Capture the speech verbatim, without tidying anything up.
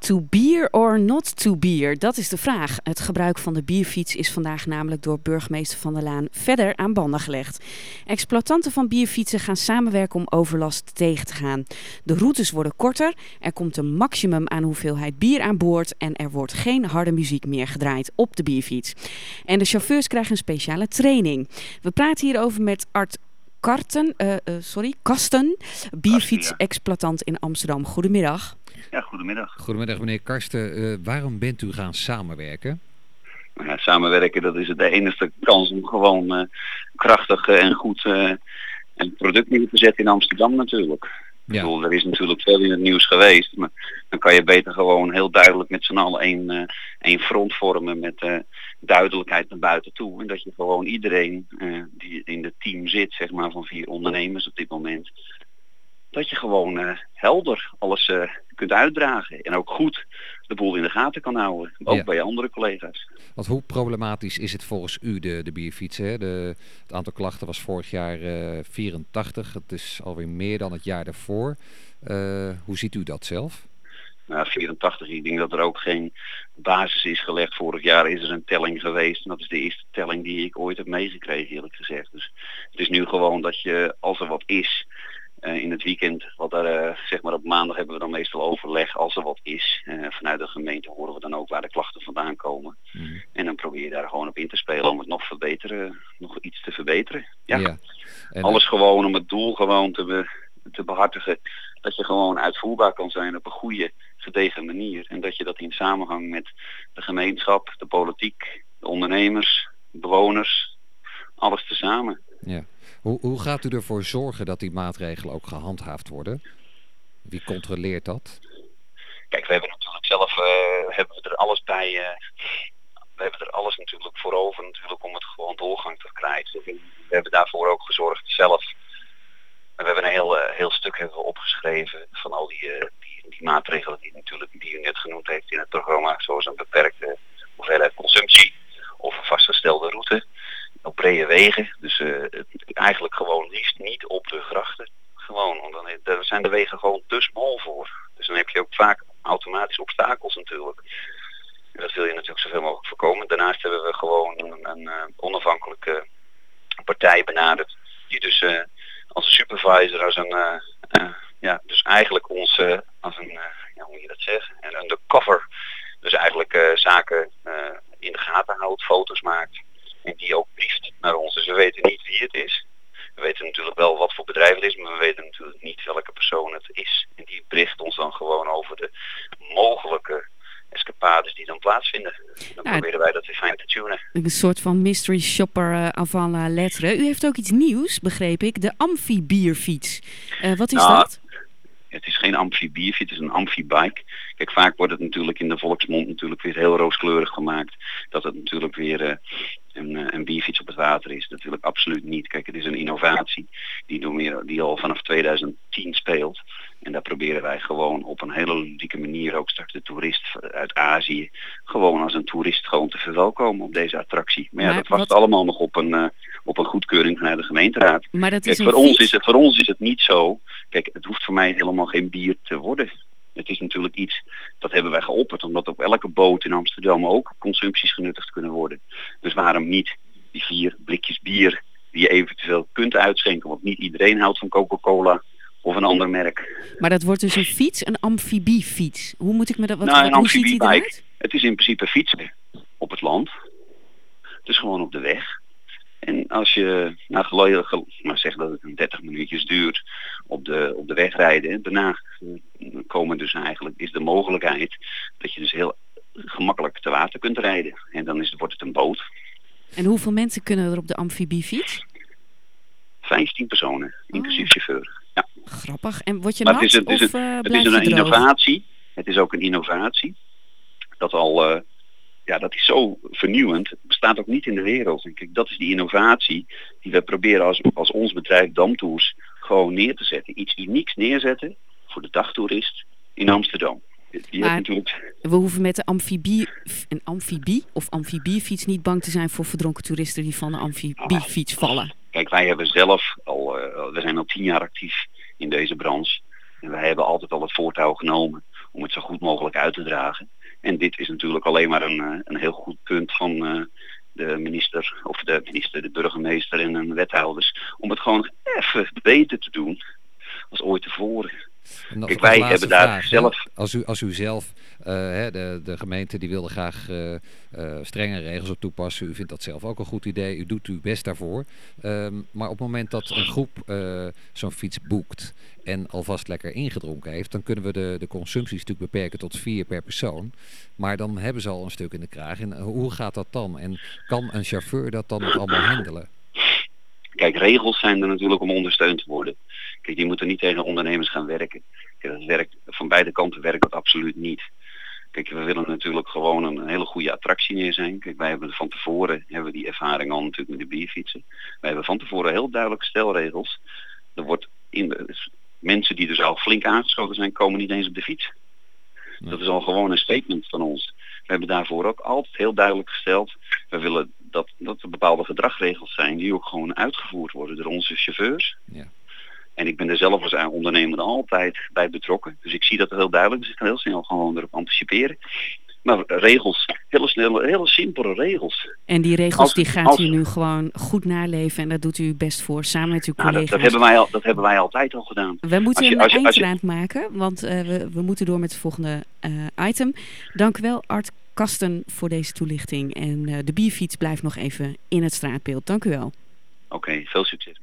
To beer or not to beer? Dat is de vraag. Het gebruik van de bierfiets is vandaag namelijk door burgemeester Van der Laan verder aan banden gelegd. Exploitanten van bierfietsen gaan samenwerken om overlast tegen te gaan. De routes worden korter, er komt een maximum aan hoeveelheid bier aan boord en er wordt geen harde muziek meer gedraaid op de bierfiets. En de chauffeurs krijgen een speciale training. We praten hierover met Art Karten, uh, uh, sorry, Kasten, bierfietsexploitant in Amsterdam. Goedemiddag. Ja, goedemiddag. Goedemiddag meneer Karsten. Uh, waarom bent u gaan samenwerken? Nou ja, samenwerken, dat is de enige kans om gewoon uh, krachtig uh, en goed uh, een product neer te zetten in Amsterdam natuurlijk. Ja. Ik bedoel, er is natuurlijk veel in het nieuws geweest, maar dan kan je beter gewoon heel duidelijk met z'n allen één, uh, één front vormen met uh, duidelijkheid naar buiten toe. En dat je gewoon iedereen uh, die in het team zit, zeg maar van vier ondernemers op dit moment, dat je gewoon uh, helder alles uh, kunt uitdragen. En ook goed de boel in de gaten kan houden. Ook ja. bij je andere collega's. Want hoe problematisch is het volgens u, de, de bierfietsen? Hè? De, het aantal klachten was vorig jaar uh, vierentachtig. Het is alweer meer dan het jaar daarvoor. Uh, hoe ziet u dat zelf? Nou, vierentachtig, ik denk dat er ook geen basis is gelegd. Vorig jaar is er een telling geweest. En dat is de eerste telling die ik ooit heb meegekregen, eerlijk gezegd. Dus het is nu gewoon dat je, als er wat is, Uh, in het weekend, wat er, uh, zeg maar op maandag hebben we dan meestal overleg als er wat is. Uh, vanuit de gemeente horen we dan ook waar de klachten vandaan komen. Mm. En dan probeer je daar gewoon op in te spelen om het nog verbeteren, nog iets te verbeteren. Ja. ja. En alles gewoon om het doel gewoon te, be, te behartigen. Dat je gewoon uitvoerbaar kan zijn op een goede, gedegen manier. En dat je dat in samenhang met de gemeenschap, de politiek, de ondernemers, de bewoners, alles tezamen. Ja. Hoe, hoe gaat u ervoor zorgen dat die maatregelen ook gehandhaafd worden? Wie controleert dat? Kijk, we hebben natuurlijk zelf uh, hebben we er alles bij. Uh, we hebben er alles natuurlijk voor over natuurlijk om het gewoon doorgang te krijgen. We hebben daarvoor ook gezorgd zelf. We hebben een heel, uh, heel stuk hebben we opgeschreven van al die, uh, die, die maatregelen die natuurlijk die u net genoemd heeft in het programma, zoals een beperkte hoeveelheid consumptie of een vastgestelde route. Op brede wegen, dus uh, het, eigenlijk gewoon liefst niet op de grachten. Gewoon, want dan daar zijn de wegen gewoon te smal voor. Dus dan heb je ook vaak automatisch obstakels natuurlijk. En dat wil je natuurlijk zoveel mogelijk voorkomen. Daarnaast hebben we gewoon een, een uh, onafhankelijke partij benaderd. Die dus uh, als een supervisor, als een, uh, uh, ja, dus eigenlijk ons, uh, als een, uh, ja, hoe moet je dat zeggen, een undercover. Dus eigenlijk uh, zaken uh, in de gaten houdt, foto's maakt. En die ook brieft naar ons. Dus we weten niet wie het is. We weten natuurlijk wel wat voor bedrijf het is, maar we weten natuurlijk niet welke persoon het is. En die bericht ons dan gewoon over de mogelijke escapades die dan plaatsvinden. Dan nou, proberen wij dat weer fijn te tunen. Een soort van mystery shopper uh, avant la lettre. U heeft ook iets nieuws, begreep ik. De amfibierfiets. Uh, wat is nou, dat? Het is geen amfibierfiets, het is een amfibike. Kijk, vaak wordt het natuurlijk in de volksmond natuurlijk weer heel rooskleurig gemaakt. Dat het natuurlijk weer uh, een, een bierfiets op het water is. Natuurlijk absoluut niet. Kijk, het is een innovatie die, door meer, die al vanaf tweeduizend tien speelt. En daar proberen wij gewoon op een hele ludieke manier ook straks de toerist uit Azië gewoon als een toerist gewoon te verwelkomen op deze attractie. Maar ja, maar dat wacht wat... allemaal nog op een, uh, op een goedkeuring vanuit de gemeenteraad. Maar dat Kijk, is voor, een ons is het, voor ons is het niet zo. Kijk, het hoeft voor mij helemaal geen bier te worden. Het is natuurlijk iets, dat hebben wij geopperd, omdat op elke boot in Amsterdam ook consumpties genuttigd kunnen worden. Dus waarom niet die vier blikjes bier die je eventueel kunt uitschenken, want niet iedereen houdt van Coca-Cola of een ander merk. Maar dat wordt dus een fiets, een amfibiefiets. Hoe moet ik me dat, wat, nou, wat, een hoe ziet die eruit? Het is in principe fietsen op het land. Dus gewoon op de weg. En als je, nou gelukkig, maar zeg dat het een dertig minuutjes duurt op de, op de weg rijden, daarna komen dus eigenlijk, is de mogelijkheid dat je dus heel gemakkelijk te water kunt rijden. En dan is, wordt het een boot. En hoeveel mensen kunnen er op de amfibiefiets? vijftien personen, inclusief oh. chauffeur. Ja. Grappig. En word je maar nat het is, het is of een, uh, het blijf is je een droog? innovatie. Het is ook een innovatie. Dat al... Uh, Ja, dat is zo vernieuwend. Het bestaat ook niet in de wereld. En kijk, dat is die innovatie die we proberen als, als ons bedrijf Damtours gewoon neer te zetten. Iets unieks neerzetten voor de dagtoerist in Amsterdam. Je maar hebt natuurlijk... we hoeven met de amfibie, een amfibie of amfibiefiets niet bang te zijn voor verdronken toeristen die van de amfibiefiets vallen. Kijk, wij hebben zelf al, uh, we zijn al tien jaar actief in deze branche. En wij hebben altijd al het voortouw genomen om het zo goed mogelijk uit te dragen. En dit is natuurlijk alleen maar een, uh, een heel goed punt van uh, de minister, of de minister, de burgemeester en de wethouders, om het gewoon even beter te doen als ooit tevoren. En als, Kijk, als wij hebben daar vraag, zelf... Hè? Als, u, als u zelf, uh, hè, de, de gemeente die wilde graag uh, uh, strenge regels op toepassen. U vindt dat zelf ook een goed idee. U doet uw best daarvoor. Um, maar op het moment dat een groep uh, zo'n fiets boekt en alvast lekker ingedronken heeft, dan kunnen we de, de consumpties natuurlijk beperken tot vier per persoon. Maar dan hebben ze al een stuk in de kraag. En hoe gaat dat dan? En kan een chauffeur dat dan nog allemaal handelen? Kijk, regels zijn er natuurlijk om ondersteund te worden. Kijk, die moeten niet tegen ondernemers gaan werken. Kijk, dat werkt, van beide kanten werkt dat absoluut niet. Kijk, we willen natuurlijk gewoon een hele goede attractie neer zijn. Kijk, wij hebben van tevoren hebben we die ervaring al natuurlijk met de bierfietsen. Wij hebben van tevoren heel duidelijke stelregels. Er wordt in de, dus mensen die dus al flink aangeschoten zijn, komen niet eens op de fiets. Nee. Dat is al gewoon een statement van ons. We hebben daarvoor ook altijd heel duidelijk gesteld. We willen dat, dat er bepaalde gedragsregels zijn die ook gewoon uitgevoerd worden door onze chauffeurs. Ja. En ik ben er zelf als ondernemer altijd bij betrokken. Dus ik zie dat heel duidelijk. Dus ik kan heel snel gewoon erop anticiperen. Maar regels, hele snelle, hele simpele regels. En die regels als, die gaat als, u nu gewoon goed naleven en daar doit u best voor, samen met uw nou, collega's. Dat, dat, hebben wij al, dat hebben wij altijd al gedaan. We moeten als je, een als je, eindraad als je... maken, want uh, we, we moeten door met het volgende uh, item. Dank u wel, Art Kasten, voor deze toelichting. En uh, de bierfiets blijft nog even in het straatbeeld. Dank u wel. Oké, okay, veel succes.